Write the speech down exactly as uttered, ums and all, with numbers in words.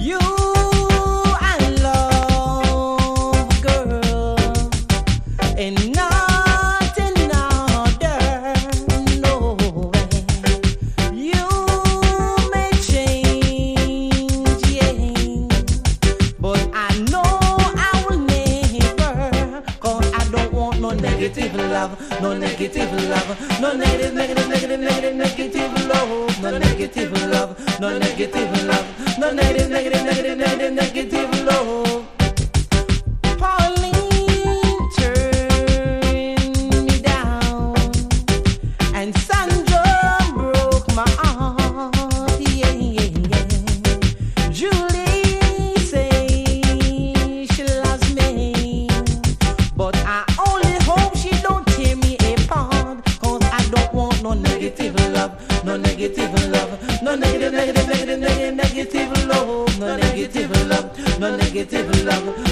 You I love, girl, and not another. No way. You may change, yeah, but I know I will never, 'cause I don't want no negative love, no negative love, no negative, negative, negative, negative, negative love, no negative love, no negative love, no negative, negative, negative, negative, negative love. Pauline turned me down, and Sandra broke my heart. Yeah, yeah, yeah. Julie says she loves me, but I only hope she don't tear me apart, 'cause I don't want no negative love, no negative love, no negative, negative, negative, negative, negative love, no negative love, no negative love.